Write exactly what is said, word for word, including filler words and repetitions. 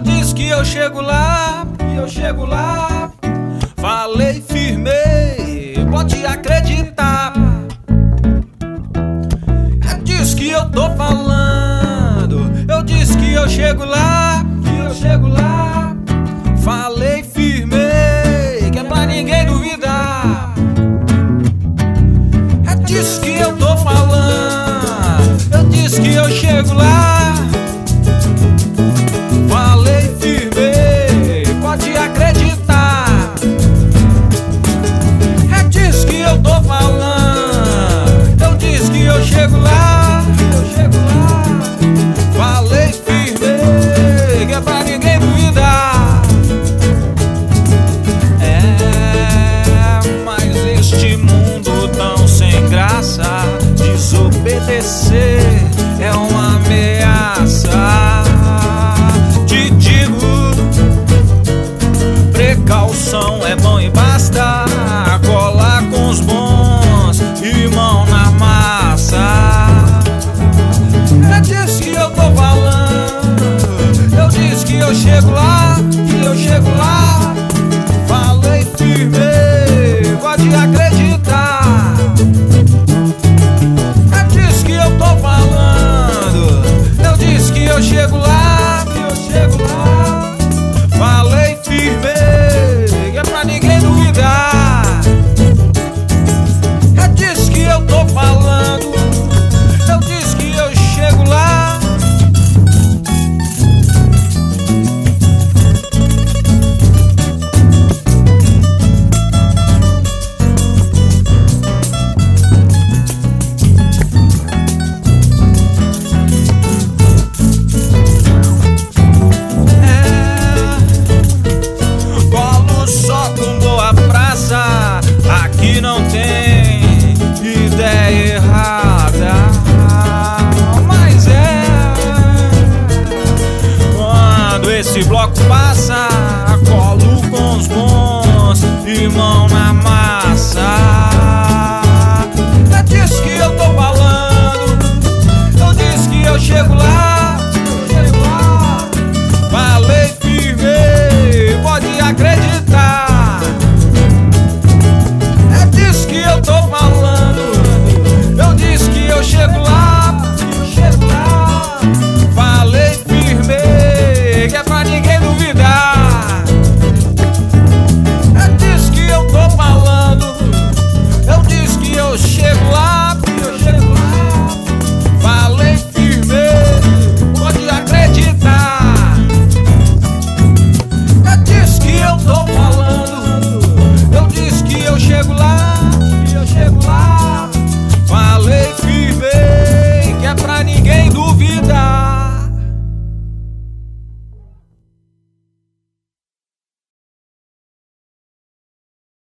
disse que eu chego lá, que eu chego lá. Falei, firmei, pode acreditar. Eu disse que eu tô falando, eu disse que eu chego lá, que eu chego lá. Falei, firmei, que é pra ninguém duvidar. Eu disse que eu tô falando, eu disse que eu chego lá. Falei, firmei, pode acreditar. Eu disse que eu tô falando, eu disse que eu chego lá, eu chego lá. Falei, firmei, que é pra ninguém duvidar. É, mas este mundo tão sem graça, desobedecer é uma ameaça. Te digo, precaução é bom e basta. Colar com os bons e mão na massa. Eu disse que eu tô falando, eu disse que eu chego lá, que eu chego lá. Falei, firmei, pode acreditar. Eu disse que eu tô falando, eu disse que eu chego lá.